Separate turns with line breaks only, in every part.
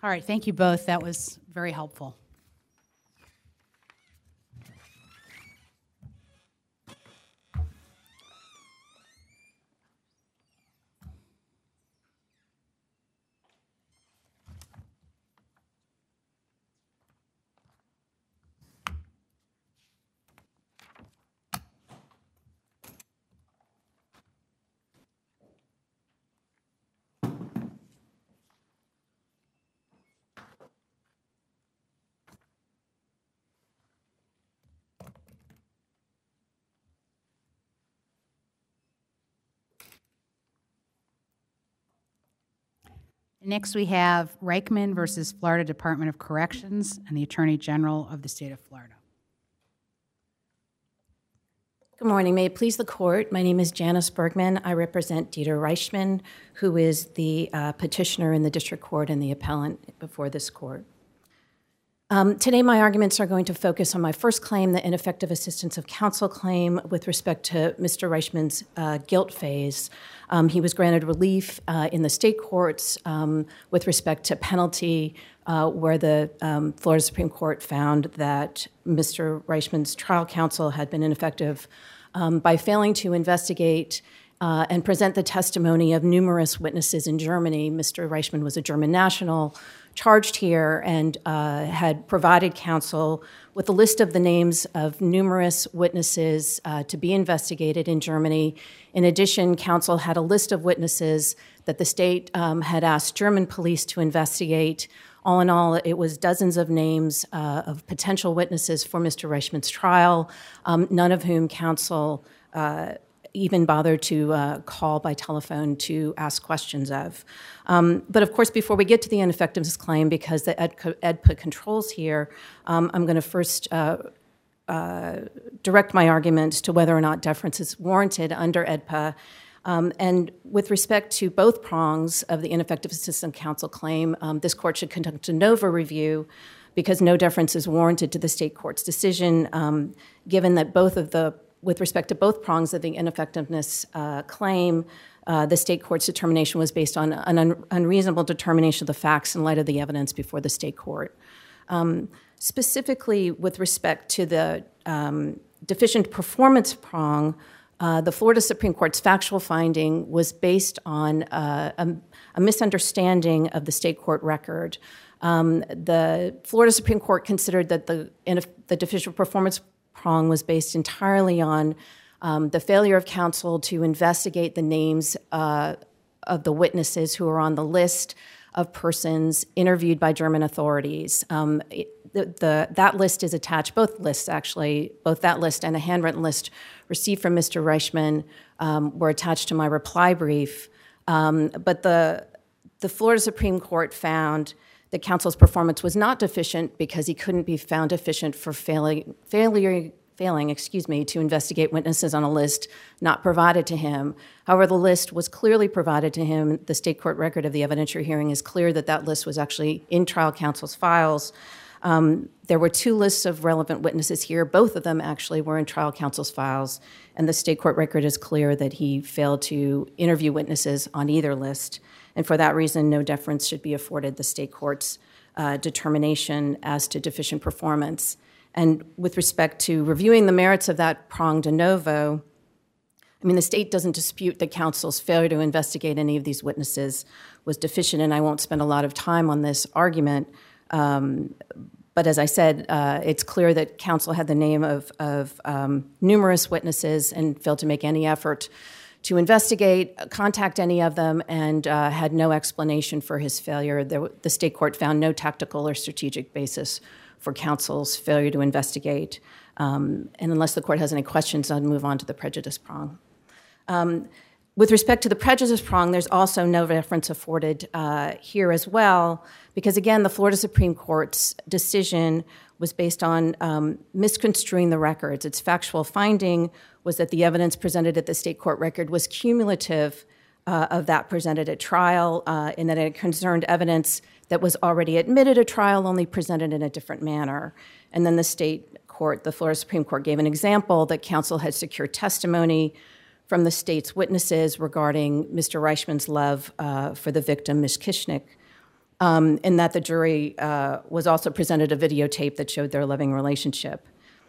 All right, thank you both. That was very helpful. Next, we have Reichman versus Florida Department of Corrections and the Attorney General of the state of Florida.
Good morning. May it please the court. My name is Janice Bergman. I represent Dieter Reichman, who is the petitioner in the district court and the appellant before this court. Today, my arguments are going to focus on my first claim, the ineffective assistance of counsel claim with respect to Mr. Reichman's guilt phase. He was granted relief in the state courts with respect to penalty, where the Florida Supreme Court found that Mr. Reichman's trial counsel had been ineffective by failing to investigate and present the testimony of numerous witnesses in Germany. Mr. Reichman was a German national charged here and had provided counsel with a list of the names of numerous witnesses to be investigated in Germany. In addition, counsel had a list of witnesses that the state had asked German police to investigate. All in all, it was dozens of names of potential witnesses for Mr. Reichman's trial, none of whom counsel even bothered to call by telephone to ask questions of. But of course, before we get to the ineffectiveness claim, because the EDPA controls here, I'm going to first direct my arguments to whether or not deference is warranted under EDPA. And with respect to both prongs of the ineffective assistance of counsel claim, this court should conduct a de novo review because no deference is warranted to the state court's decision, given that with respect to both prongs of the ineffectiveness claim, the state court's determination was based on an unreasonable determination of the facts in light of the evidence before the state court. Specifically, with respect to the deficient performance prong, the Florida Supreme Court's factual finding was based on a misunderstanding of the state court record. The Florida Supreme Court considered that the deficient performance prong was based entirely on the failure of counsel to investigate the names of the witnesses who are on the list of persons interviewed by German authorities. That list is attached, both lists actually, both that list and a handwritten list received from Mr. Reichman were attached to my reply brief. But the Florida Supreme Court found that counsel's performance was not deficient because he couldn't be found deficient for failing to investigate witnesses on a list not provided to him. However, the list was clearly provided to him. The state court record of the evidentiary hearing is clear that that list was actually in trial counsel's files. There were two lists of relevant witnesses here. Both of them actually were in trial counsel's files, and the state court record is clear that he failed to interview witnesses on either list. And for that reason, no deference should be afforded the state court's determination as to deficient performance. And with respect to reviewing the merits of that prong de novo, the state doesn't dispute that counsel's failure to investigate any of these witnesses was deficient, and I won't spend a lot of time on this argument. But as I said, it's clear that counsel had the name of numerous witnesses and failed to make any effort to investigate, contact any of them, and had no explanation for his failure. The state court found no tactical or strategic basis for counsel's failure to investigate. And unless the court has any questions, I'll move on to the prejudice prong. With respect to the prejudice prong, there's also no reference afforded here as well, because again, the Florida Supreme Court's decision was based on misconstruing the records. Its factual finding was that the evidence presented at the state court record was cumulative of that presented at trial, in that it concerned evidence that was already admitted at trial, only presented in a different manner. And then the state court, the Florida Supreme Court, gave an example that counsel had secured testimony from the state's witnesses regarding Mr. Reichman's love for the victim, Ms. Kishnick. in that the jury was also presented a videotape that showed their loving relationship.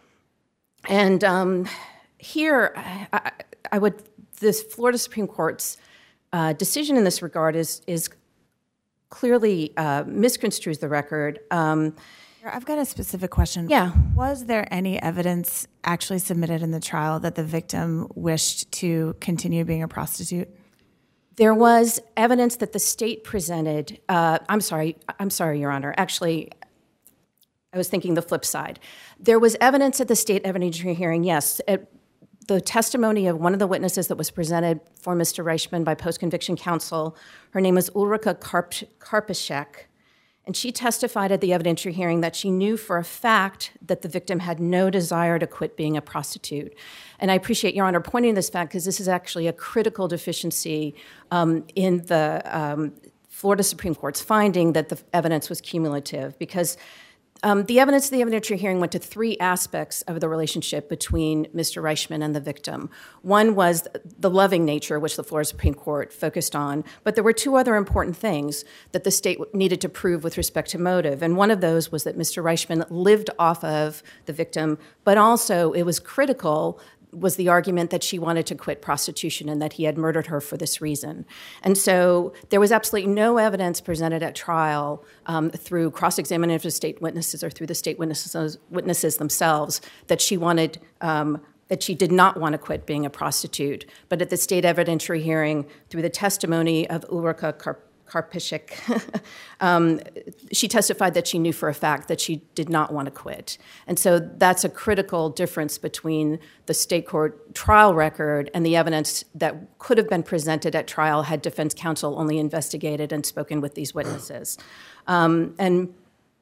And here, this Florida Supreme Court's decision in this regard is clearly misconstrues the record.
I've got a specific question.
Yeah.
Was there any evidence actually submitted in the trial that the victim wished to continue being a prostitute?
There was evidence that the state presented. I'm sorry, Your Honor. Actually, I was thinking the flip side. There was evidence at the state evidentiary hearing, yes. The testimony of one of the witnesses that was presented for Mr. Reichman by post-conviction counsel, her name was Ulrika Karpiszek, and she testified at the evidentiary hearing that she knew for a fact that the victim had no desire to quit being a prostitute. And I appreciate Your Honor pointing this fact because this is actually a critical deficiency in the Florida Supreme Court's finding that the evidence was cumulative, because the evidence of the evidentiary hearing went to three aspects of the relationship between Mr. Reichman and the victim. One was the loving nature, which the Florida Supreme Court focused on, but there were two other important things that the state needed to prove with respect to motive. And one of those was that Mr. Reichman lived off of the victim, but also it was critical was the argument that she wanted to quit prostitution and that he had murdered her for this reason. And so there was absolutely no evidence presented at trial through cross-examination of state witnesses or through the state witnesses themselves that she wanted, that she did not want to quit being a prostitute. But at the state evidentiary hearing, through the testimony of Ulrika Karpiszek, she testified that she knew for a fact that she did not want to quit. And so that's a critical difference between the state court trial record and the evidence that could have been presented at trial had defense counsel only investigated and spoken with these witnesses. And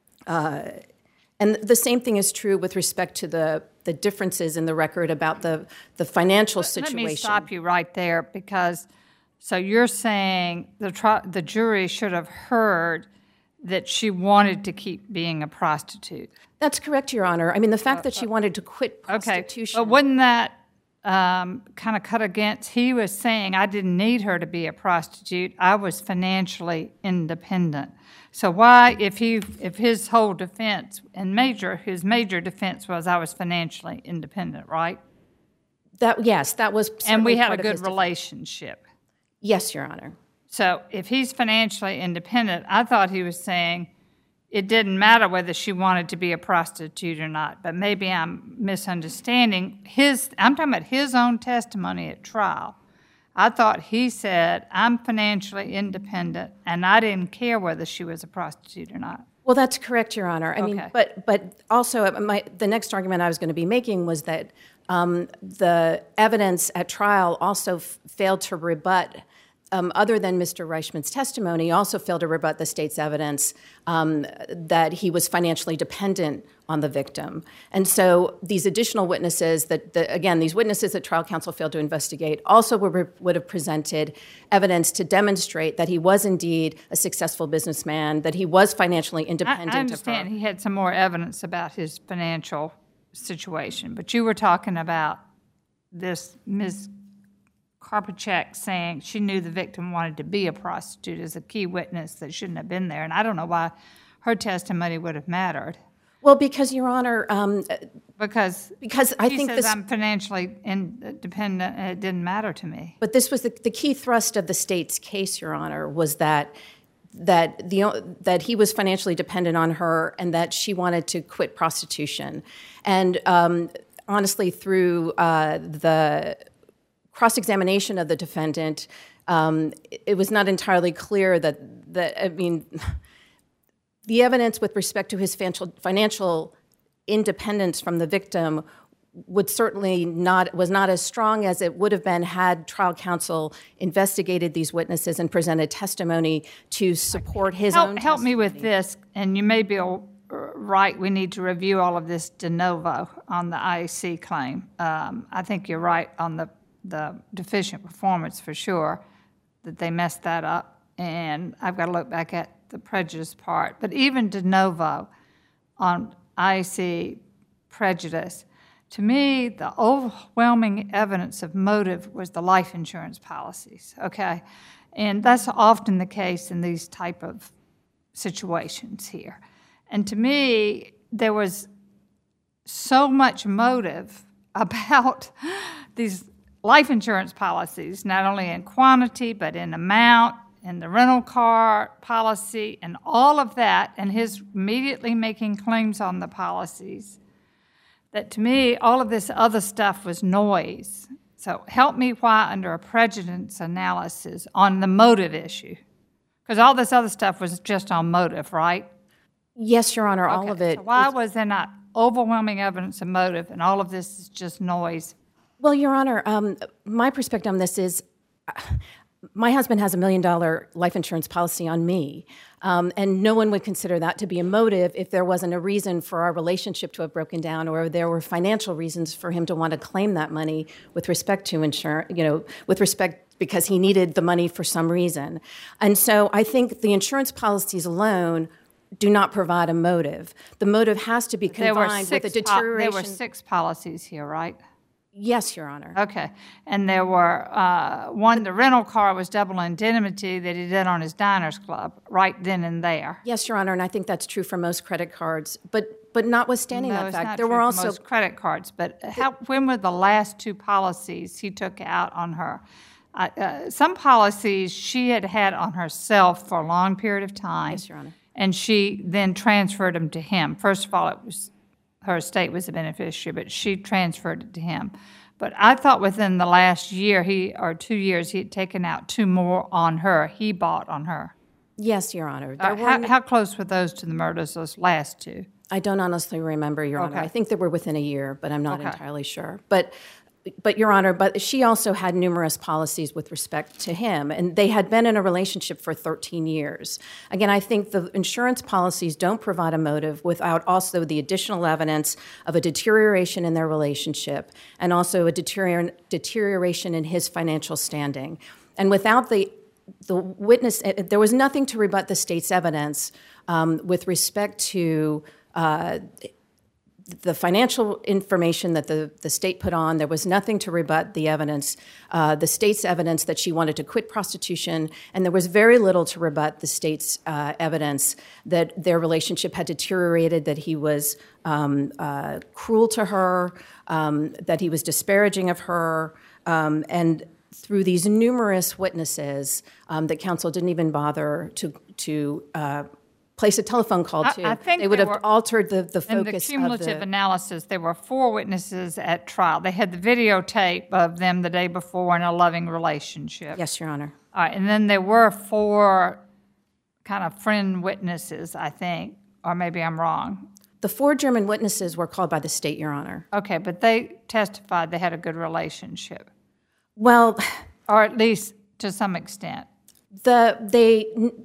the same thing is true with respect to the differences in the record about the financial situation.
Let me stop you right there, because so you're saying the jury should have heard that she wanted to keep being a prostitute.
That's correct, Your Honor. I mean, the fact that she wanted to quit prostitution.
Okay, but wouldn't that kind of cut against? He was saying, I didn't need her to be a prostitute. I was financially independent. So why, if his whole defense and his major defense was I was financially independent, right?
Yes, that was.
And we had a good relationship.
Yes, Your Honor.
So if he's financially independent, I thought he was saying it didn't matter whether she wanted to be a prostitute or not, but maybe I'm misunderstanding. I'm talking about his own testimony at trial. I thought he said, I'm financially independent, and I didn't care whether she was a prostitute or not.
Well, that's correct, Your Honor. I mean, but also the next argument I was going to be making was that the evidence at trial also failed to rebut, other than Mr. Reichman's testimony, also failed to rebut the state's evidence that he was financially dependent on the victim. And so these additional witnesses these witnesses that trial counsel failed to investigate also would have presented evidence to demonstrate that he was indeed a successful businessman, that he was financially independent.
I understand he had some more evidence about his financial situation, but you were talking about this Ms. Karpiszek saying she knew the victim wanted to be a prostitute as a key witness that shouldn't have been there, and I don't know why her testimony would have mattered.
Well, because, Your Honor,
because
I think
says I'm financially independent and it didn't matter to me.
But this was the key thrust of the state's case, Your Honor, was that he was financially dependent on her and that she wanted to quit prostitution. And honestly, through the cross-examination of the defendant, it was not entirely clear that the evidence with respect to his financial independence from the victim was not as strong as it would have been had trial counsel investigated these witnesses and presented testimony to support his own testimony.
Help me with this, and you may be right, we need to review all of this de novo on the IAC claim. I think you're right on the deficient performance for sure, that they messed that up, and I've got to look back at the prejudice part. But even de novo on IAC prejudice, to me, the overwhelming evidence of motive was the life insurance policies, okay? And that's often the case in these type of situations here. And to me, there was so much motive about these life insurance policies, not only in quantity, but in amount, and the rental car policy, and all of that, and his immediately making claims on the policies, that to me, all of this other stuff was noise. So help me why under a prejudice analysis on the motive issue. Because all this other stuff was just on motive, right?
Yes, Your Honor, all of it.
So why was there not overwhelming evidence of motive, and all of this is just noise?
Well, Your Honor, my perspective on this is my husband has $1 million life insurance policy on me, and no one would consider that to be a motive if there wasn't a reason for our relationship to have broken down, or there were financial reasons for him to want to claim that money with respect to insurance, with respect because he needed the money for some reason. And so I think the insurance policies alone do not provide a motive. The motive has to be combined with a deterioration.
There were 6 policies here, right?
Yes, Your Honor.
Okay. And there were, one, the rental car was double indemnity that he did on his Diners Club right then and there.
Yes, Your Honor, and I think that's true for most credit cards. But notwithstanding that fact, there were
for
also
most credit cards. But when were the last 2 policies he took out on her? Some policies she had on herself for a long period of time.
Yes, Your Honor.
And she then transferred them to him. First of all, it was her estate was the beneficiary, but she transferred it to him. But I thought within the last year, 2 years, he had taken out 2 more on her. He bought on her.
Yes, Your Honor.
How close were those to the murders, those last 2?
I don't honestly remember, Your Honor. I think they were within a year, but I'm not entirely sure. But Your Honor, but she also had numerous policies with respect to him, and they had been in a relationship for 13 years. Again, I think the insurance policies don't provide a motive without also the additional evidence of a deterioration in their relationship and also a deterioration in his financial standing. And without the witness, there was nothing to rebut the state's evidence with respect to the financial information that the state put on. There was nothing to rebut the evidence, the state's evidence that she wanted to quit prostitution, and there was very little to rebut the state's evidence that their relationship had deteriorated, that he was cruel to her, that he was disparaging of her, and through these numerous witnesses that counsel didn't even bother to place a telephone call to.
I think
they would have altered the focus
in the cumulative analysis, there were 4 witnesses at trial. They had the videotape of them the day before in a loving relationship.
Yes, Your Honor.
All right, and then there were 4 kind of friend witnesses, I think, or maybe I'm wrong.
The 4 German witnesses were called by the state, Your Honor.
Okay, but they testified they had a good relationship.
Well,
or at least to some extent.
The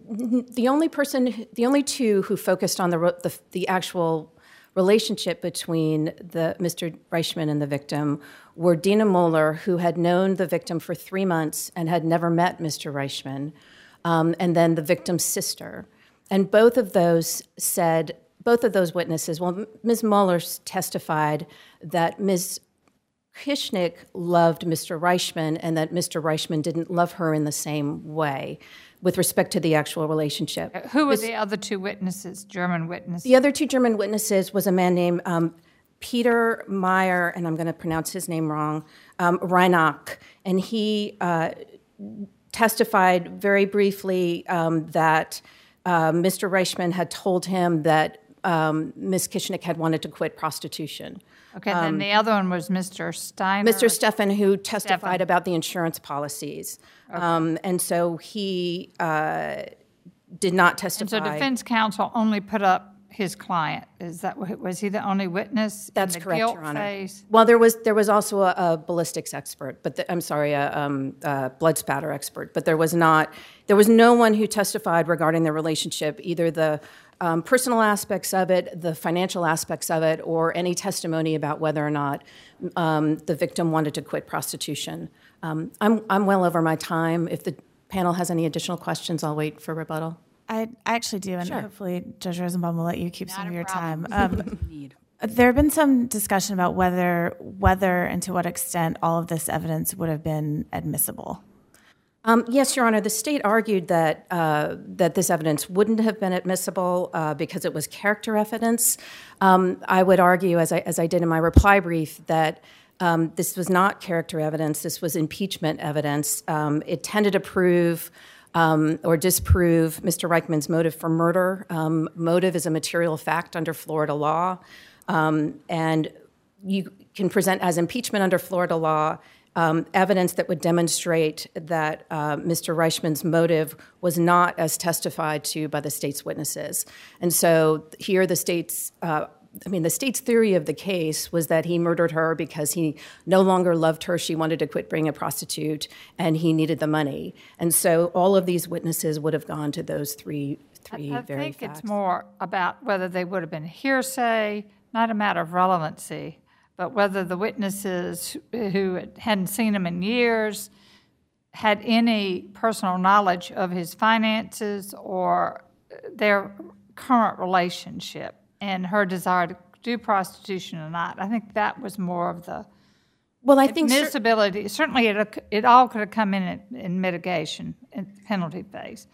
only 2 who focused on the actual relationship between Mr. Reichman and the victim were Dina Moeller, who had known the victim for 3 months and had never met Mr. Reichman, and then the victim's sister. And both of those witnesses, well, Ms. Moeller testified that Ms. Kishnick loved Mr. Reichman and that Mr. Reichman didn't love her in the same way with respect to the actual relationship.
Who were the other 2 witnesses, German witnesses?
The other 2 German witnesses was a man named Peter Meyer, and I'm going to pronounce his name wrong, Reinach, and he testified very briefly that Mr. Reichman had told him that Ms. Kishnick had wanted to quit prostitution.
Okay, then the other one was Mr. Steiner?
Mr. Steffen, who testified about the insurance policies. Okay. And so he did not testify.
And so defense counsel only put up his client. Was he the only witness?
That's
in the
correct,
guilt
Your Honor.
phase?
Well, there was also a ballistics expert, but a blood spatter expert, but there was no one who testified regarding the relationship, either the personal aspects of it, the financial aspects of it, or any testimony about whether or not the victim wanted to quit prostitution. I'm well over my time. If the panel has any additional questions, I'll wait for rebuttal.
I actually do, and hopefully Judge Rosenbaum will let you keep some of your time.
Need.
There have been some discussion about whether and to what extent all of this evidence would have been admissible.
Yes, Your Honor. The state argued that that this evidence wouldn't have been admissible because it was character evidence. I would argue, as I did in my reply brief, that this was not character evidence. This was impeachment evidence. It tended to prove or disprove Mr. Reichman's motive for murder. Motive is a material fact under Florida law, and you can present as impeachment under Florida law evidence that would demonstrate that Mr. Reichman's motive was not as testified to by the state's witnesses. And so here the state's the state's theory of the case was that he murdered her because he no longer loved her. She wanted to quit being a prostitute, and he needed the money. And so all of these witnesses would have gone to those three very facts.
I think it's more about whether they would have been hearsay, not a matter of relevancy, but whether the witnesses who hadn't seen him in years had any personal knowledge of his finances or their current relationship and her desire to do prostitution or not. I think that was more of the admissibility. Certainly it all could have come in mitigation, in penalty phase.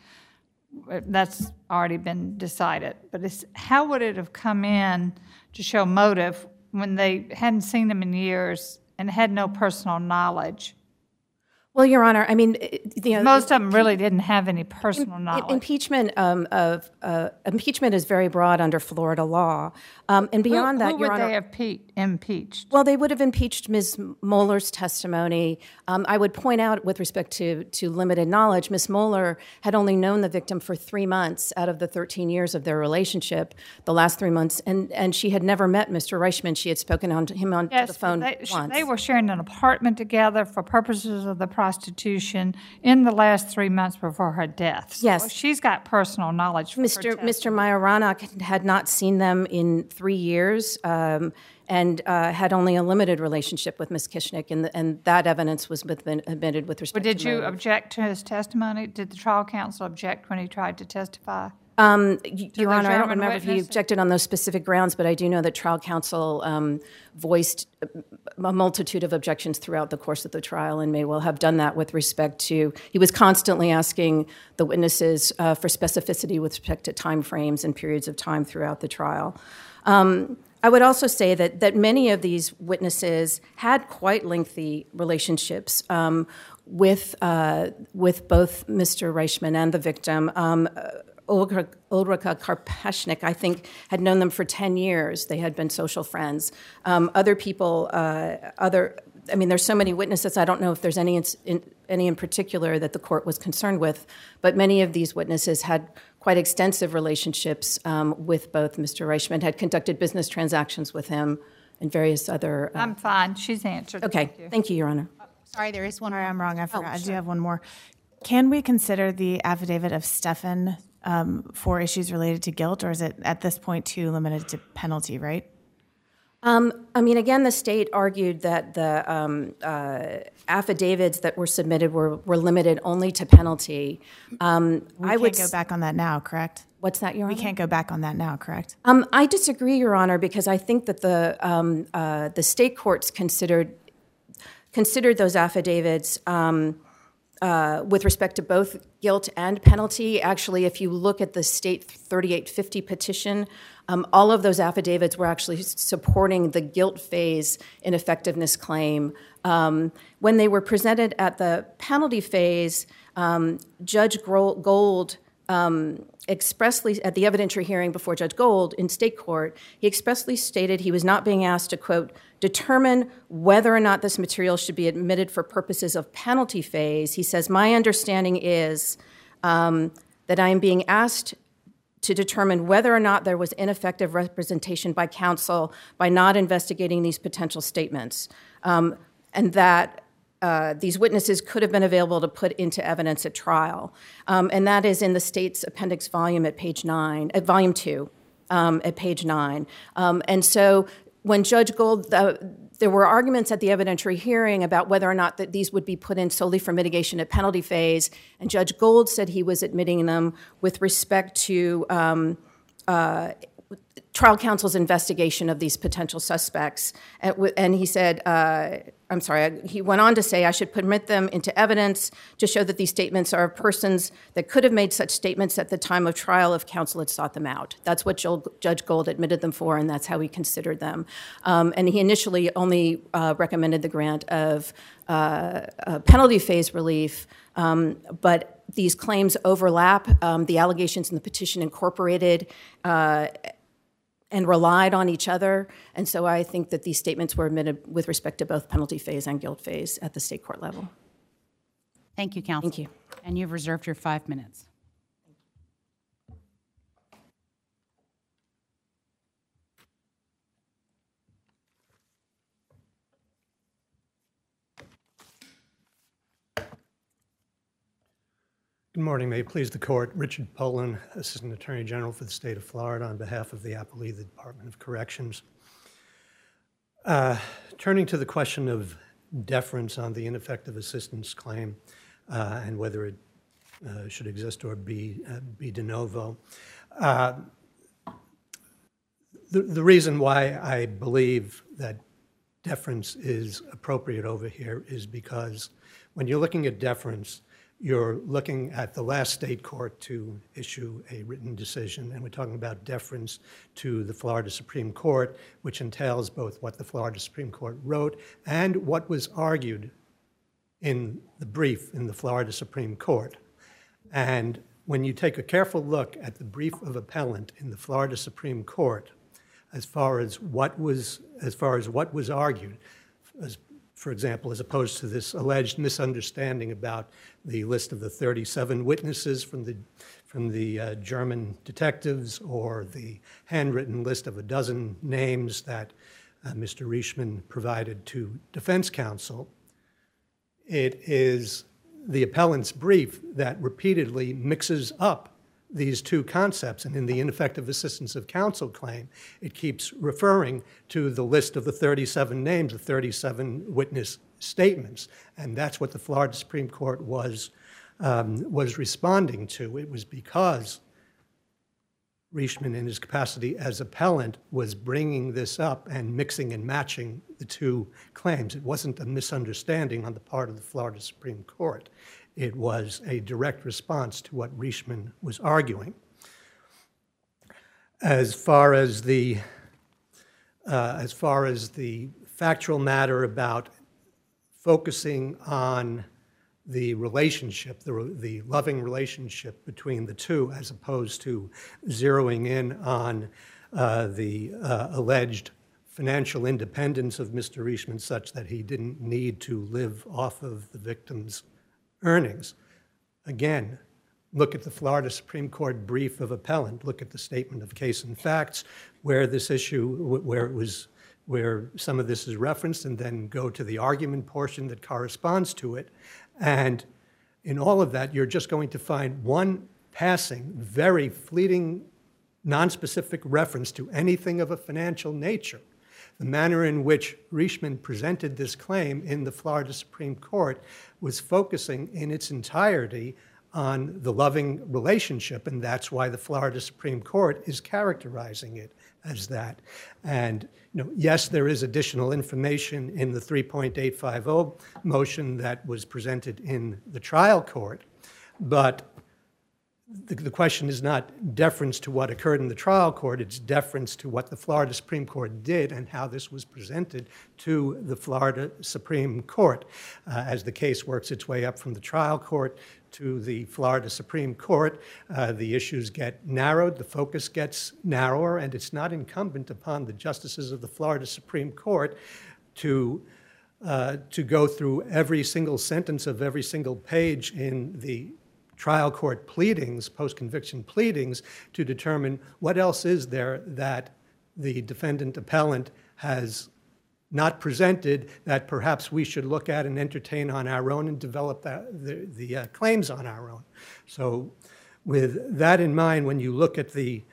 That's already been decided. But how would it have come in to show motive when they hadn't seen him in years and had no personal knowledge?
Well, Your Honor, I mean,
most of them really didn't have any personal knowledge.
Impeachment impeachment is very broad under Florida law, and beyond that, Your Honor,
who would they have impeached?
Well, they would have impeached Ms. Moeller's testimony. I would point out, with respect to limited knowledge, Ms. Moeller had only known the victim for 3 months out of the 13 years of their relationship. The last 3 months, and she had never met Mr. Reichman. She had spoken to him on the phone once.
They were sharing an apartment together for purposes of the prostitution in the last 3 months before her death. So
yes,
she's got personal knowledge.
Mr. Majorana had not seen them in 3 years, and had only a limited relationship with Ms. Kishnick, and that evidence was admitted with respect.
But did
to
you
motive.
Object to his testimony? Did the trial counsel object when he tried to testify?
Your Honor, I don't remember if he objected on those specific grounds, but I do know that trial counsel voiced a multitude of objections throughout the course of the trial and may well have done that with respect to, he was constantly asking the witnesses for specificity with respect to time frames and periods of time throughout the trial. I would also say that many of these witnesses had quite lengthy relationships with both Mr. Reichman and the victim. Ulrika Karpashnik, I think, had known them for 10 years. They had been social friends. Other people, there's so many witnesses, I don't know if there's any in particular that the court was concerned with, but many of these witnesses had quite extensive relationships with both Mr. Reichman, had conducted business transactions with him and various other...
I'm fine. She's answered.
Okay. Thank you, Your Honor.
Sorry, there is one more.
I'm wrong. I forgot. I
sure.
do have one more. Can we consider the affidavit of Stefan for issues related to guilt, or is it at this point too limited to penalty, right?
Again, the state argued that the affidavits that were submitted were limited only to penalty.
We can't go back on that now, correct?
What's that, Your Honor?
We can't go back on that now, correct?
I disagree, Your Honor, because I think that the state courts considered those affidavits with respect to both guilt and penalty. Actually, if you look at the state 3850 petition, all of those affidavits were actually supporting the guilt phase ineffectiveness claim. When they were presented at the penalty phase, Judge Gold expressly, at the evidentiary hearing before Judge Gold in state court, he expressly stated he was not being asked to, quote, determine whether or not this material should be admitted for purposes of penalty phase. He says, my understanding is that I am being asked to determine whether or not there was ineffective representation by counsel by not investigating these potential statements, and that these witnesses could have been available to put into evidence at trial. And that is in the state's appendix volume at page 9, at volume 2, at page 9. And so when Judge Gold, there were arguments at the evidentiary hearing about whether or not that these would be put in solely for mitigation at penalty phase, and Judge Gold said he was admitting them with respect to trial counsel's investigation of these potential suspects. And he said, he went on to say, I should permit them into evidence to show that these statements are of persons that could have made such statements at the time of trial if counsel had sought them out. That's what Judge Gold admitted them for, and that's how he considered them. And he initially only recommended the grant of penalty phase relief, but these claims overlap. The allegations in the petition incorporated and relied on each other. And so I think that these statements were admitted with respect to both penalty phase and guilt phase at the state court level.
Thank you, counsel.
Thank you.
And you've reserved your 5 minutes.
Good morning. May it please the court. Richard Poland, Assistant Attorney General for the state of Florida, on behalf of the appellee, the Department of Corrections. Turning to the question of deference on the ineffective assistance claim and whether it should exist or be de novo. The reason why I believe that deference is appropriate over here is because when you're looking at deference, you're looking at the last state court to issue a written decision, and we're talking about deference to the Florida Supreme Court, which entails both what the Florida Supreme Court wrote and what was argued in the brief in the Florida Supreme Court. And when you take a careful look at the brief of appellant in the Florida Supreme Court, as far as what was argued, for example, as opposed to this alleged misunderstanding about the list of the 37 witnesses from the German detectives, or the handwritten list of a dozen names that Mr. Rieschmann provided to defense counsel, it is the appellant's brief that repeatedly mixes up these two concepts. And in the ineffective assistance of counsel claim, it keeps referring to the list of the 37 names, the 37 witness statements. And that's what the Florida Supreme Court was responding to. It was because Rieschmann, in his capacity as appellant, was bringing this up and mixing and matching the two claims. It wasn't a misunderstanding on the part of the Florida Supreme Court. It was a direct response to what Rieschmann was arguing. As far as the factual matter about focusing on the relationship, the loving relationship between the two, as opposed to zeroing in on the alleged financial independence of Mr. Rieschmann, such that he didn't need to live off of the victim's earnings. Again, look at the Florida Supreme Court brief of appellant. Look at the statement of case and facts, where this issue, where some of this is referenced, and then go to the argument portion that corresponds to it. And in all of that, you're just going to find one passing, very fleeting, nonspecific reference to anything of a financial nature. The manner in which Rieschmann presented this claim in the Florida Supreme Court was focusing in its entirety on the loving relationship, and that's why the Florida Supreme Court is characterizing it as that. And yes, there is additional information in the 3.850 motion that was presented in the trial court, but the question is not deference to what occurred in the trial court, it's deference to what the Florida Supreme Court did and how this was presented to the Florida Supreme Court. As the case works its way up from the trial court to the Florida Supreme Court, the issues get narrowed, the focus gets narrower, and it's not incumbent upon the justices of the Florida Supreme Court to go through every single sentence of every single page in the trial court pleadings, post-conviction pleadings, to determine what else is there that the defendant appellant has not presented that perhaps we should look at and entertain on our own and develop the claims on our own. So with that in mind, when you look at the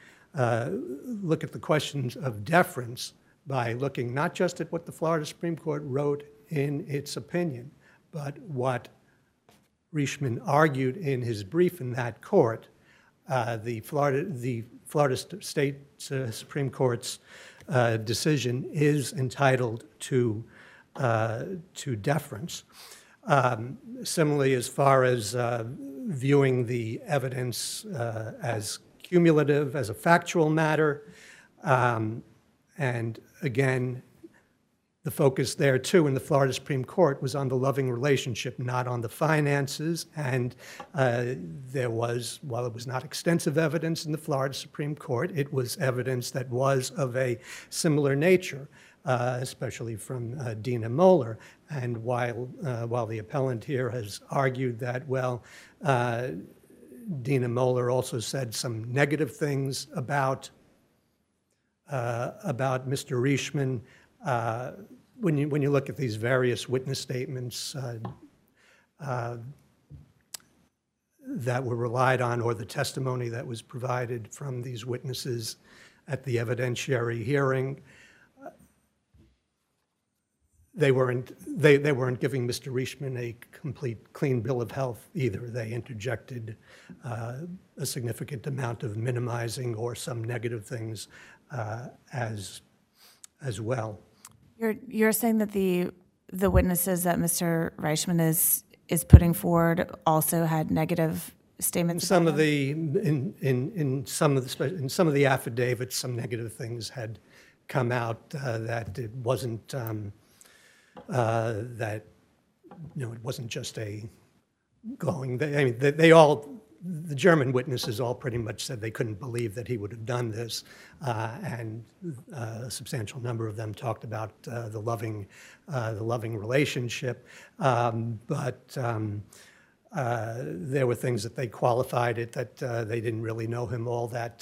questions of deference by looking not just at what the Florida Supreme Court wrote in its opinion, but what Rieschmann argued in his brief in that court, the Florida State Supreme Court's decision is entitled to deference. Similarly, as far as viewing the evidence as cumulative, as a factual matter, and again, the focus there, too, in the Florida Supreme Court was on the loving relationship, not on the finances. And there was, while it was not extensive evidence in the Florida Supreme Court, it was evidence that was of a similar nature, especially from Dina Moeller. And while the appellant here has argued that, well, Dina Moeller also said some negative things about Mr. Reishman, when you look at these various witness statements that were relied on, or the testimony that was provided from these witnesses at the evidentiary hearing, they weren't giving Mr. Reishman a complete clean bill of health either. They interjected a significant amount of minimizing or some negative things as well.
You're saying that the witnesses that Mr. Reishman is putting forward also had negative statements.
In some of the affidavits, some negative things had come out that it wasn't it wasn't just a glowing. The German witnesses all pretty much said they couldn't believe that he would have done this, and a substantial number of them talked about the loving relationship. But there were things that they qualified it that they didn't really know him all that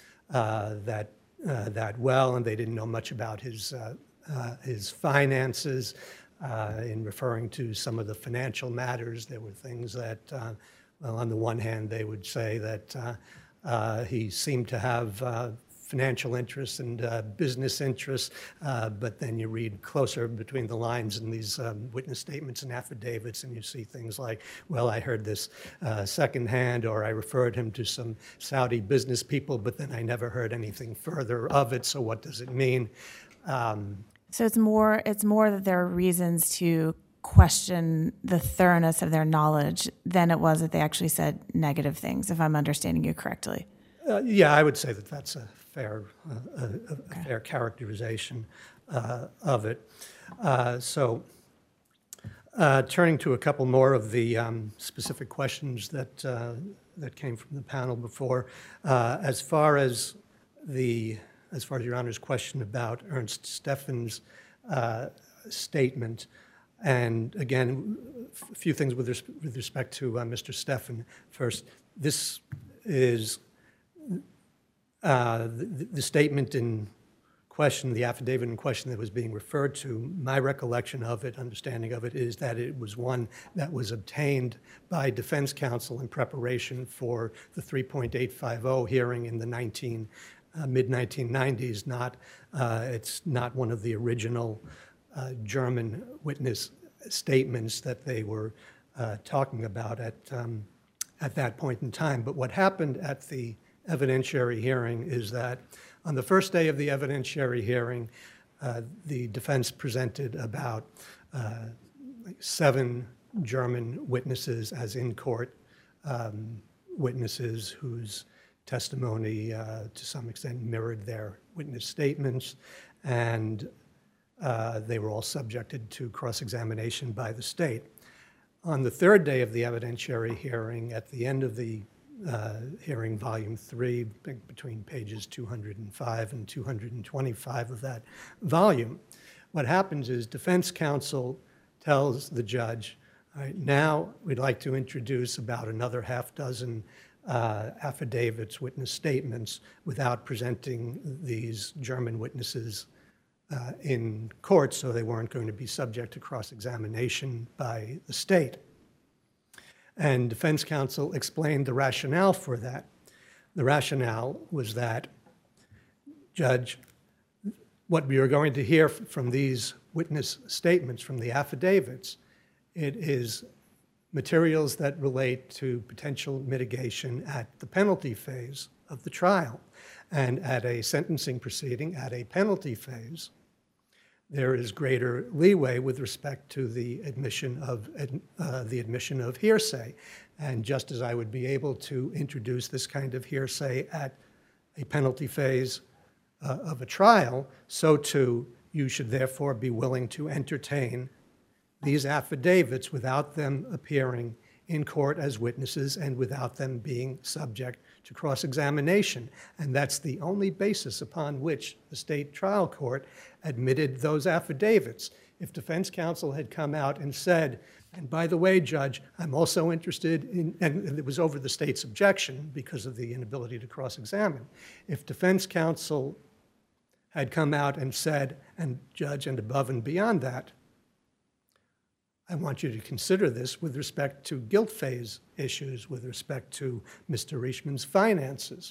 well, and they didn't know much about his finances. In referring to some of the financial matters, there were things that. Well, on the one hand, they would say that he seemed to have financial interests and business interests, but then you read closer between the lines in these witness statements and affidavits, and you see things like, well, I heard this secondhand, or I referred him to some Saudi business people, but then I never heard anything further of it, so what does it mean?
So it's more that there are reasons to question the thoroughness of their knowledge than it was that they actually said negative things, if I'm understanding you correctly.
Yeah, I would say that that's a fair characterization of it. So turning to a couple more of the specific questions that came from the panel before, as far as Your Honor's question about Ernst Steffen's statement. And again, a few things with respect to Mr. Steffen. First, this is the statement in question, the affidavit in question that was being referred to. My recollection of it, understanding of it, is that it was one that was obtained by defense counsel in preparation for the 3.850 hearing in the mid-1990s. It's not one of the original German witness statements that they were talking about at that point in time. But what happened at the evidentiary hearing is that on the first day of the evidentiary hearing, the defense presented about 7 German witnesses as in-court witnesses whose testimony to some extent mirrored their witness statements, and they were all subjected to cross-examination by the state. On the third day of the evidentiary hearing, at the end of the hearing, volume 3, between pages 205 and 225 of that volume, what happens is defense counsel tells the judge, all right, now we'd like to introduce about another half dozen affidavits, witness statements, without presenting these German witnesses in court, so they weren't going to be subject to cross-examination by the state. And defense counsel explained the rationale for that. The rationale was that, Judge, what we are going to hear from these witness statements, from the affidavits, it is materials that relate to potential mitigation at the penalty phase of the trial. And at a sentencing proceeding, at a penalty phase, there is greater leeway with respect to the admission of hearsay. And just as I would be able to introduce this kind of hearsay at a penalty phase of a trial, so too you should therefore be willing to entertain these affidavits without them appearing in court as witnesses and without them being subject to cross-examination. And that's the only basis upon which the state trial court admitted those affidavits. If defense counsel had come out and said, and by the way, Judge, I'm also interested in, and it was over the state's objection because of the inability to cross-examine. If defense counsel had come out and said, and Judge, and above and beyond that, I want you to consider this with respect to guilt phase issues, with respect to Mr. Reishman's finances.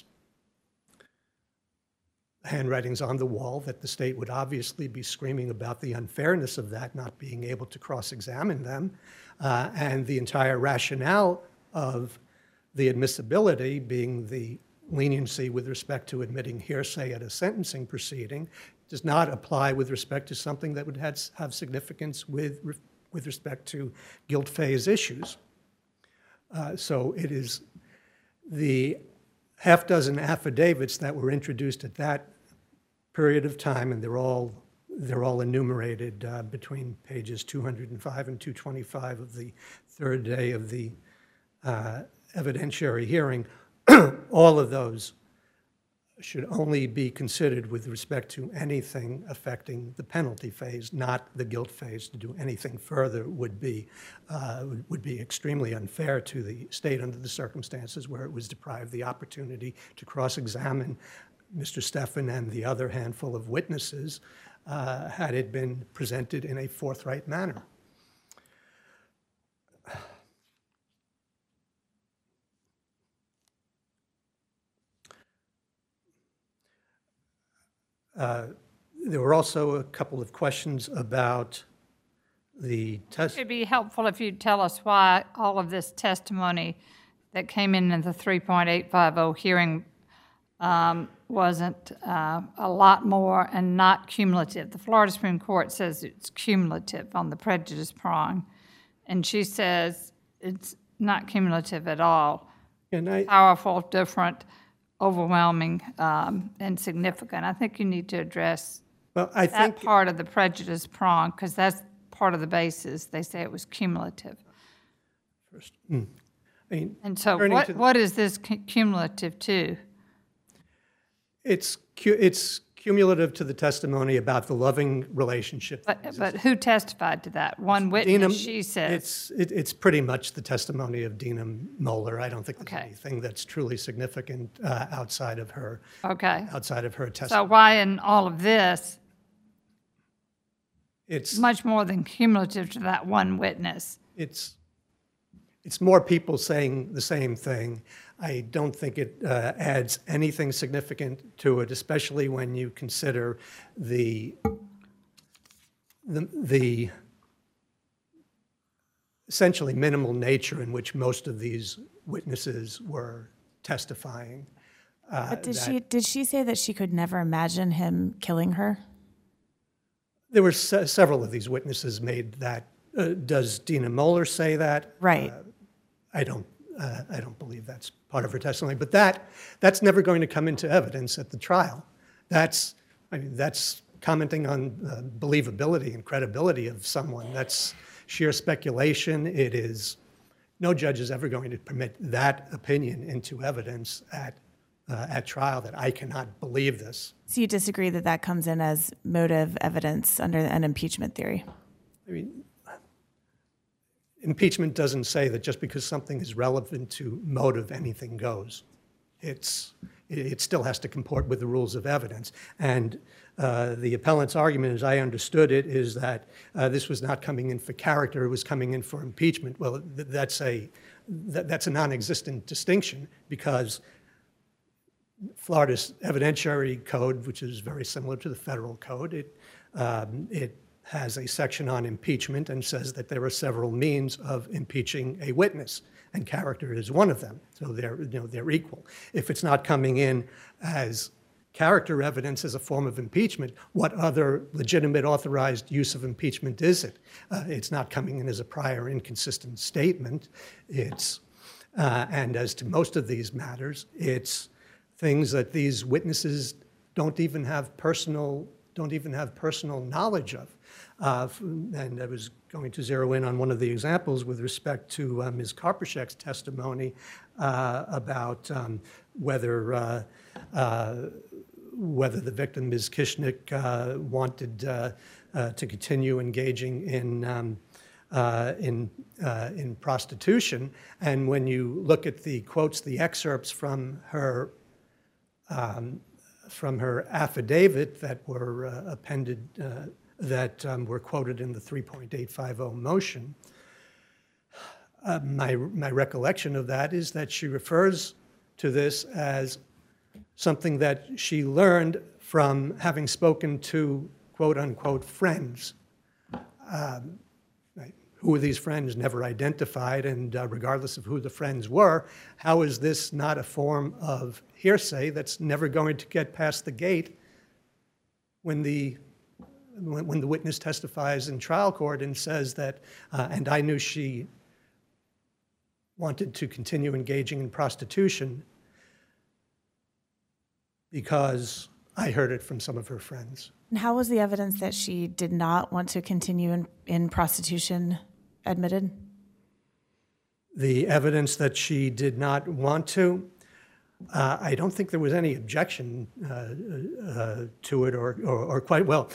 The handwriting's on the wall that the state would obviously be screaming about the unfairness of that, not being able to cross-examine them, and the entire rationale of the admissibility being the leniency with respect to admitting hearsay at a sentencing proceeding does not apply with respect to something that would have significance with respect to guilt phase issues. So it is the half dozen affidavits that were introduced at that period of time, and they're all enumerated between pages 205 and 225 of the third day of the evidentiary hearing. All of those should only be considered with respect to anything affecting the penalty phase, not the guilt phase. To do anything further would be extremely unfair to the state under the circumstances where it was deprived the opportunity to cross-examine Mr. Stephan and the other handful of witnesses had it been presented in a forthright manner. There were also a couple of questions about the test.
It would be helpful if you'd tell us why all of this testimony that came in the 3.850 hearing wasn't a lot more and not cumulative. The Florida Supreme Court says it's cumulative on the prejudice prong, and she says it's not cumulative at all. Powerful, different, overwhelming, and significant. I think you need to address that part of the prejudice prong, because that's part of the basis. They say it was cumulative.
First,
and so what is this cumulative to?
It's cumulative to the testimony about the loving relationship.
But who testified to that? One witness, she says.
It's pretty much the testimony of Dina Moeller. I don't think there's anything that's truly significant outside of her. Outside of her testimony.
So why in all of this? It's much more than cumulative to that one witness.
It's more people saying the same thing. I don't think it adds anything significant to it, especially when you consider the essentially minimal nature in which most of these witnesses were testifying.
But did she say that she could never imagine him killing her?
There were several of these witnesses made that. Does Dina Moeller say that?
Right.
I don't believe that's part of her testimony, but that's never going to come into evidence at the trial. That's commenting on believability and credibility of someone. That's sheer speculation. It is no judge is ever going to permit that opinion into evidence at trial. That I cannot believe this.
So you disagree that comes in as motive evidence under an impeachment theory?
I mean, impeachment doesn't say that just because something is relevant to motive, anything goes. It still has to comport with the rules of evidence. And the appellant's argument, as I understood it, is that this was not coming in for character, it was coming in for impeachment. Well, that's a non-existent distinction, because Florida's evidentiary code, which is very similar to the federal code, it has a section on impeachment and says that there are several means of impeaching a witness, and character is one of them. So they're equal. If it's not coming in as character evidence as a form of impeachment, what other legitimate authorized use of impeachment is it? It's not coming in as a prior inconsistent statement. And as to most of these matters, it's things that these witnesses don't even have personal knowledge of. And I was going to zero in on one of the examples with respect to Ms. Karpyshek's testimony about whether the victim, Ms. Kishnick, wanted to continue engaging in prostitution. And when you look at the quotes, the excerpts from her affidavit that were appended, that were quoted in the 3.850 motion, my recollection of that is that she refers to this as something that she learned from having spoken to quote-unquote friends. Who were these friends? Never identified, and regardless of who the friends were, how is this not a form of hearsay that's never going to get past the gate when the witness testifies in trial court and says that, and I knew she wanted to continue engaging in prostitution because I heard it from some of her friends.
And how was the evidence that she did not want to continue in prostitution admitted?
The evidence that she did not want to, I don't think there was any objection to it or quite well.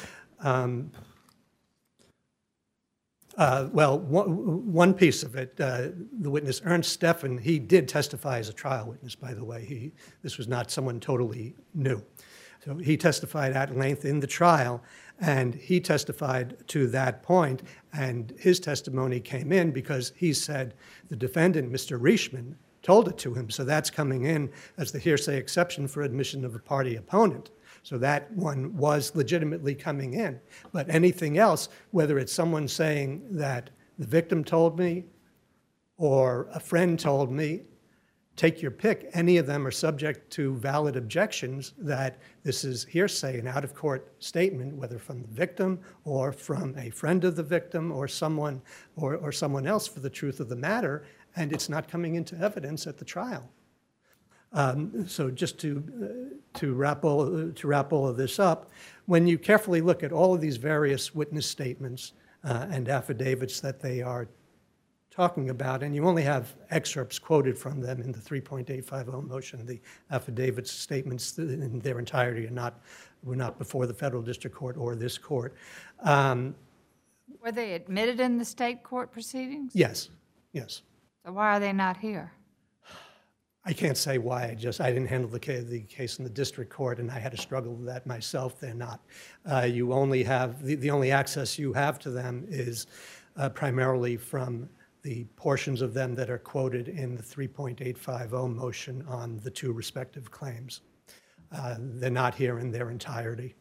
One piece of it, the witness, Ernst Steffen, he did testify as a trial witness, by the way. This was not someone totally new. So he testified at length in the trial, and he testified to that point, and his testimony came in because he said the defendant, Mr. Rieshman, told it to him. So that's coming in as the hearsay exception for admission of a party opponent. So that one was legitimately coming in. But anything else, whether it's someone saying that the victim told me or a friend told me, take your pick, any of them are subject to valid objections that this is hearsay, an out-of-court statement, whether from the victim or from a friend of the victim or someone else for the truth of the matter, and it's not coming into evidence at the trial. So just to wrap all of this up, when you carefully look at all of these various witness statements and affidavits that they are talking about, and you only have excerpts quoted from them in the 3.850 motion, the affidavits, statements in their entirety were not before the federal district court or this court.
Were they admitted in the state court proceedings?
Yes, yes.
So why are they not here?
I can't say why. I didn't handle the case in the district court, and I had to struggle with that myself. They're not. You only have the only access you have to them is primarily from the portions of them that are quoted in the 3.850 motion on the two respective claims. They're not here in their entirety.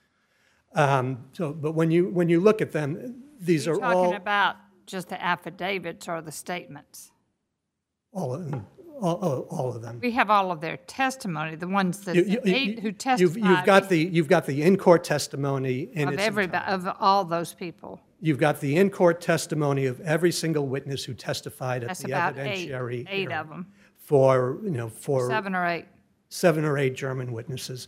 But when you look at them, these are all
talking about just the affidavits or the statements.
All of them. All of them.
We have all of their testimony, the ones that who testified.
You've got the in-court testimony in its
everybody, of all those people.
You've got the in-court testimony of every single witness who testified at the evidentiary
eight of them.
For
7 or 8.
7 or 8 German witnesses.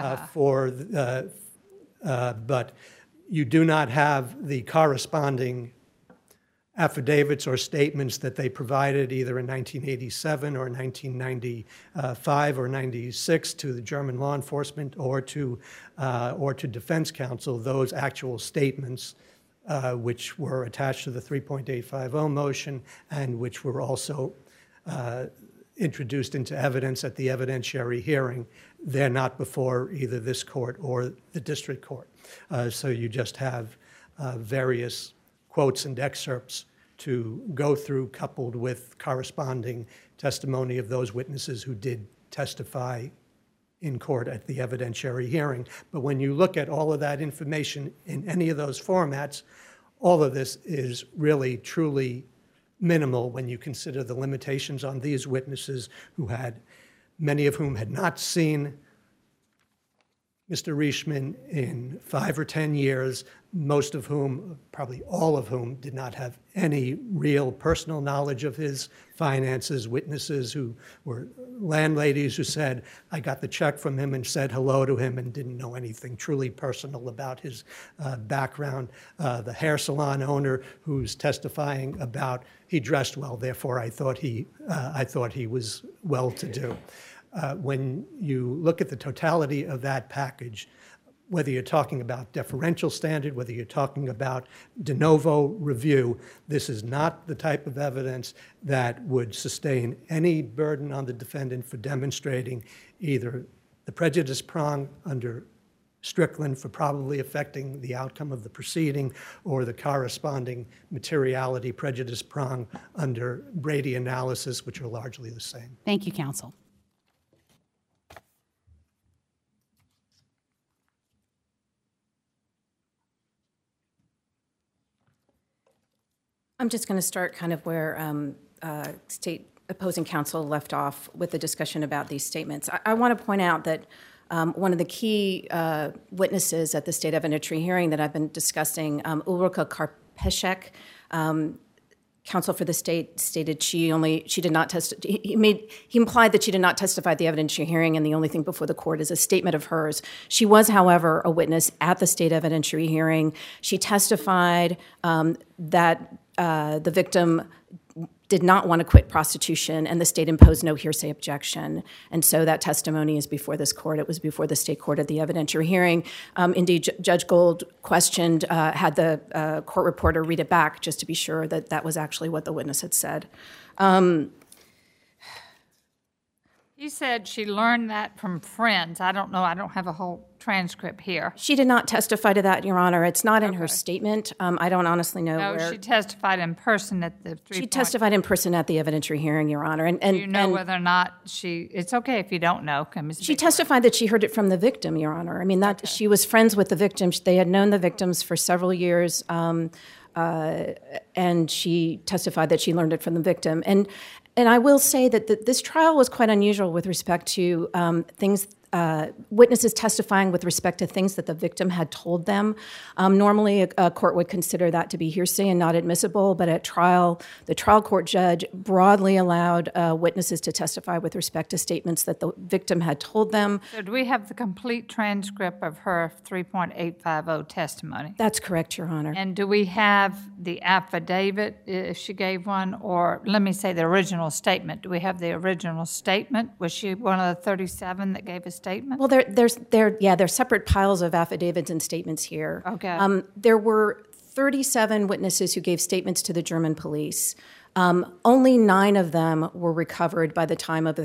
But you do not have the corresponding affidavits or statements that they provided either in 1987 or 1995 or 96 to the German law enforcement or to defense counsel, those actual statements which were attached to the 3.850 motion and which were also introduced into evidence at the evidentiary hearing. They're not before either this court or the district court. So you just have various quotes and excerpts to go through, coupled with corresponding testimony of those witnesses who did testify in court at the evidentiary hearing. But when you look at all of that information in any of those formats, all of this is really, truly minimal when you consider the limitations on these witnesses many of whom had not seen Mr. Rieshman in 5 or 10 years, most of whom, probably all of whom, did not have any real personal knowledge of his finances, witnesses who were landladies who said, I got the check from him and said hello to him and didn't know anything truly personal about his background. The hair salon owner who's testifying about he dressed well, therefore I thought he was well-to-do. When you look at the totality of that package, whether you're talking about deferential standard, whether you're talking about de novo review, this is not the type of evidence that would sustain any burden on the defendant for demonstrating either the prejudice prong under Strickland for probably affecting the outcome of the proceeding or the corresponding materiality prejudice prong under Brady analysis, which are largely the same.
Thank you, counsel.
I'm just going to start kind of where state opposing counsel left off with the discussion about these statements. I want to point out that one of the key witnesses at the state evidentiary hearing that I've been discussing, Ulrika Karpeszek, counsel for the state stated she did not testify. He implied that she did not testify at the evidentiary hearing, and the only thing before the court is a statement of hers. She was, however, a witness at the state evidentiary hearing. She testified that the victim did not want to quit prostitution, and the state imposed no hearsay objection. And so that testimony is before this court. It was before the state court at the evidentiary hearing. Indeed, Judge Gold questioned, had the court reporter read it back just to be sure that that was actually what the witness had said.
You said she learned that from friends. I don't know. I don't have a whole transcript here.
She did not testify to that, Your Honor. It's not in her statement. I don't honestly know where.
No, she testified in person at the 3
She testified in person at the evidentiary hearing, Your Honor. And
Do you know whether or not it's okay if you don't know.
She testified that she heard it from the victim, Your Honor. I mean, that she was friends with the victim. They had known the victims for several years, and she testified that she learned it from the victim. And I will say that this trial was quite unusual with respect to witnesses testifying with respect to things that the victim had told them. Normally, a court would consider that to be hearsay and not admissible, but at trial, the trial court judge broadly allowed witnesses to testify with respect to statements that the victim had told them.
So do we have the complete transcript of her 3.850 testimony?
That's correct, Your Honor.
And do we have the affidavit, if she gave one, or let me say the original statement? Do we have the original statement? Was she one of the 37 that gave a statement?
Well, there's separate piles of affidavits and statements here.
Okay.
There were 37 witnesses who gave statements to the German police. Only 9 of them were recovered by the time of the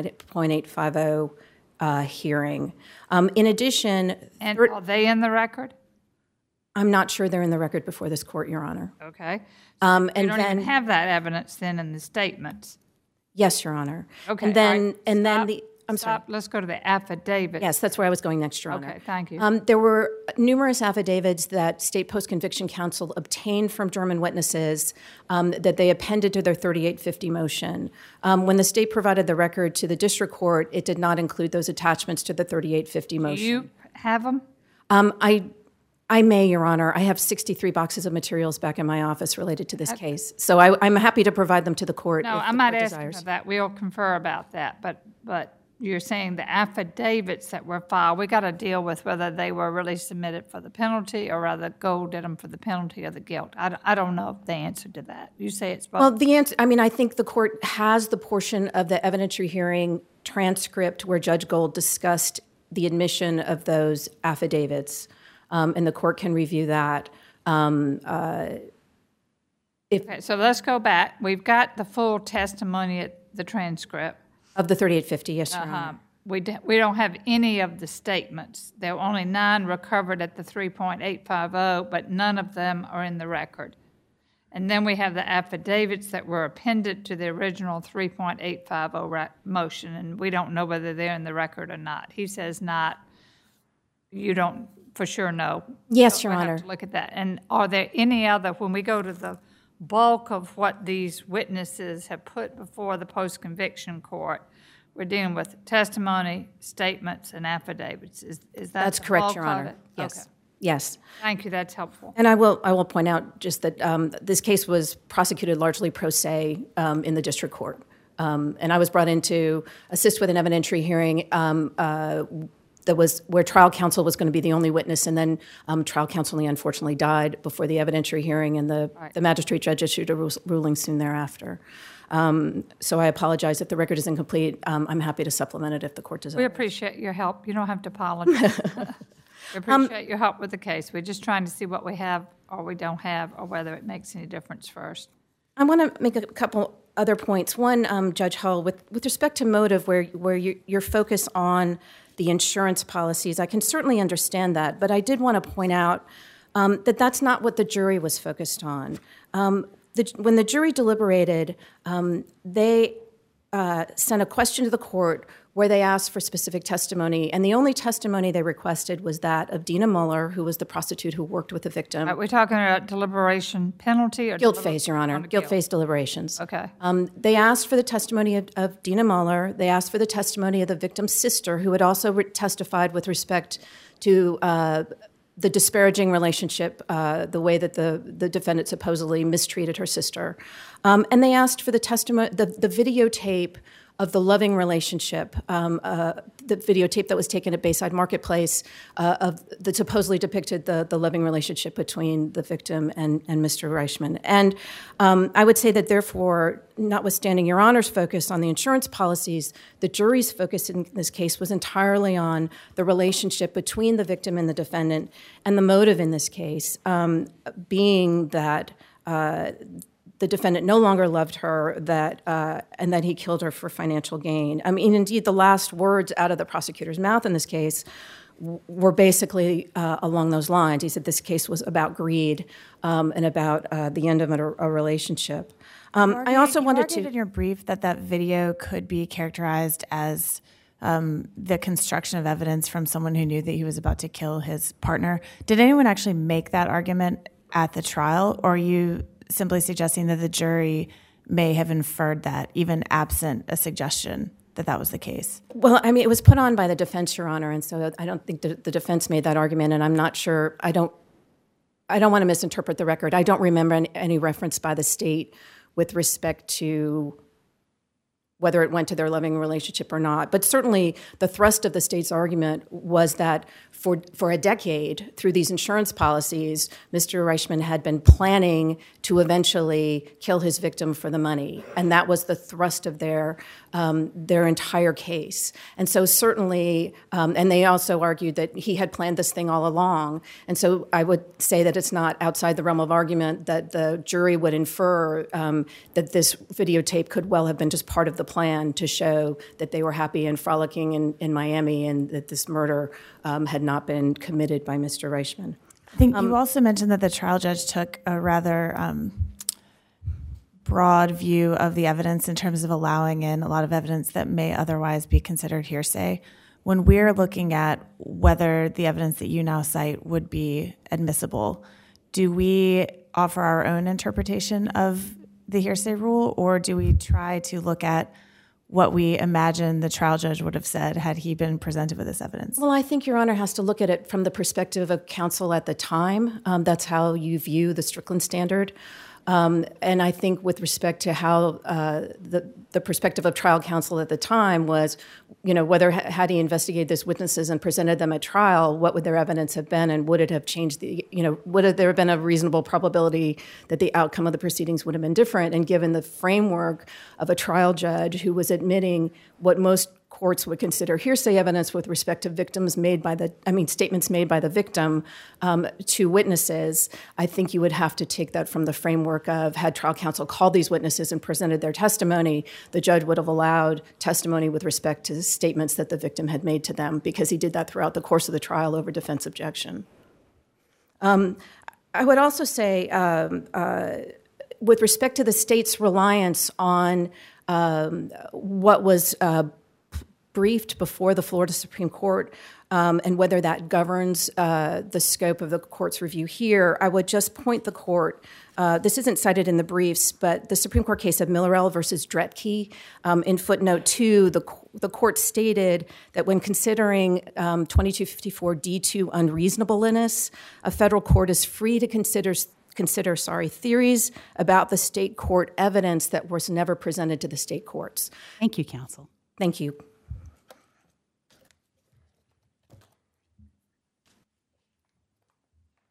3.850 hearing. In addition...
And are they in the record?
I'm not sure they're in the record before this court, Your Honor.
Okay.
And
you don't
then,
even have that evidence then in the statements?
Yes, Your Honor.
Okay.
I'm sorry.
Let's go to the affidavit.
Yes, that's where I was going next, Your Honor.
Okay, thank you.
There were numerous affidavits that State Post-Conviction Counsel obtained from German witnesses that they appended to their 3850 motion. When the state provided the record to the district court, it did not include those attachments to the 3850 motion.
Do you have them?
I may, Your Honor. I have 63 boxes of materials back in my office related to this case. So I'm happy to provide them to the court.
No, I'm not asking for that. We'll confer about that. But you're saying the affidavits that were filed, we got to deal with whether they were really submitted for the penalty or whether Gold did them for the penalty of the guilt. I don't know the answer to that. You say it's both.
Well, the answer, I think the court has the portion of the evidentiary hearing transcript where Judge Gold discussed the admission of those affidavits, and the court can review that.
Okay, so let's go back. We've got the full testimony at the transcript.
Of the 3850, yes, Your Honor.
We don't have any of the statements. There were only 9 recovered at the 3.850, but none of them are in the record. And then we have the affidavits that were appended to the original 3.850 motion, and we don't know whether they're in the record or not. He says not. You don't for sure know.
Yes,
So
Your
we'll have
Honor.
to look at that. And are there any other, when we go to the bulk of what these witnesses have put before the post-conviction court, we're dealing with testimony, statements, and affidavits. Is that
That's
the
correct,
bulk
Your
of
Honor.
it?
Yes.
Okay.
Yes.
Thank you, that's helpful.
And I will point out just that this case was prosecuted largely pro se in the district court. And I was brought in to assist with an evidentiary hearing that was where trial counsel was going to be the only witness, and then trial counsel unfortunately died before the evidentiary hearing, and the magistrate judge issued a ruling soon thereafter. So I apologize if the record is incomplete. I'm happy to supplement it if the court desires.
We appreciate your help. You don't have to apologize. We appreciate your help with the case. We're just trying to see what we have or we don't have, or whether it makes any difference first.
I want to make a couple other points. One, Judge Hull, with respect to motive, where your focus on the insurance policies, I can certainly understand that, but I did want to point out that that's not what the jury was focused on. When the jury deliberated, they sent a question to the court where they asked for specific testimony, and the only testimony they requested was that of Dina Muller, who was the prostitute who worked with the victim.
Are we talking about deliberation penalty or
Guilt phase, Your Honor.
on the
Guilt phase deliberations.
Okay.
They asked for the testimony of Dina Muller. They asked for the testimony of the victim's sister, who had also testified with respect to the disparaging relationship, the way that the defendant supposedly mistreated her sister. And they asked for the testimony, the videotape of the loving relationship, the videotape that was taken at Bayside Marketplace that supposedly depicted the loving relationship between the victim and Mr. Reichman. And I would say that therefore, notwithstanding Your Honor's focus on the insurance policies, the jury's focus in this case was entirely on the relationship between the victim and the defendant, and the motive in this case being that the defendant no longer loved her, and that he killed her for financial gain. I mean, indeed, the last words out of the prosecutor's mouth in this case were basically along those lines. He said this case was about greed and about the end of a relationship. I also wanted to...
You argued in your brief that video could be characterized as the construction of evidence from someone who knew that he was about to kill his partner. Did anyone actually make that argument at the trial, or are you simply suggesting that the jury may have inferred that, even absent a suggestion that was the case?
Well, I mean, it was put on by the defense, Your Honor, and so I don't think the defense made that argument, and I'm not sure. I don't want to misinterpret the record. I don't remember any reference by the state with respect to whether it went to their loving relationship or not. But certainly the thrust of the state's argument was that for a decade, through these insurance policies, Mr. Reichman had been planning to eventually kill his victim for the money. And that was the thrust of their entire case. And so certainly, and they also argued that he had planned this thing all along. And so I would say that it's not outside the realm of argument that the jury would infer that this videotape could well have been just part of the plan to show that they were happy and frolicking in Miami, and that this murder had not been committed by Mr. Reichman.
I think you also mentioned that the trial judge took a rather broad view of the evidence in terms of allowing in a lot of evidence that may otherwise be considered hearsay. When we're looking at whether the evidence that you now cite would be admissible, do we offer our own interpretation of the hearsay rule, or do we try to look at what we imagine the trial judge would have said had he been presented with this evidence?
Well, I think Your Honor has to look at it from the perspective of counsel at the time. That's how you view the Strickland standard. And I think with respect to how the perspective of trial counsel at the time was, whether had he investigated these witnesses and presented them at trial, what would their evidence have been, and would it have changed would there have been a reasonable probability that the outcome of the proceedings would have been different? And given the framework of a trial judge who was admitting what most courts would consider hearsay evidence with respect to statements made by the victim to witnesses, I think you would have to take that from the framework of, had trial counsel called these witnesses and presented their testimony, the judge would have allowed testimony with respect to statements that the victim had made to them, because he did that throughout the course of the trial over defense objection. I would also say, with respect to the state's reliance on what was briefed before the Florida Supreme Court and whether that governs the scope of the court's review here, I would just point the court. This isn't cited in the briefs, but the Supreme Court case of Millerell versus Dretke, in footnote 2, the court stated that when considering 2254 D2 unreasonableness, a federal court is free to consider theories about the state court evidence that was never presented to the state courts.
Thank you, counsel.
Thank you.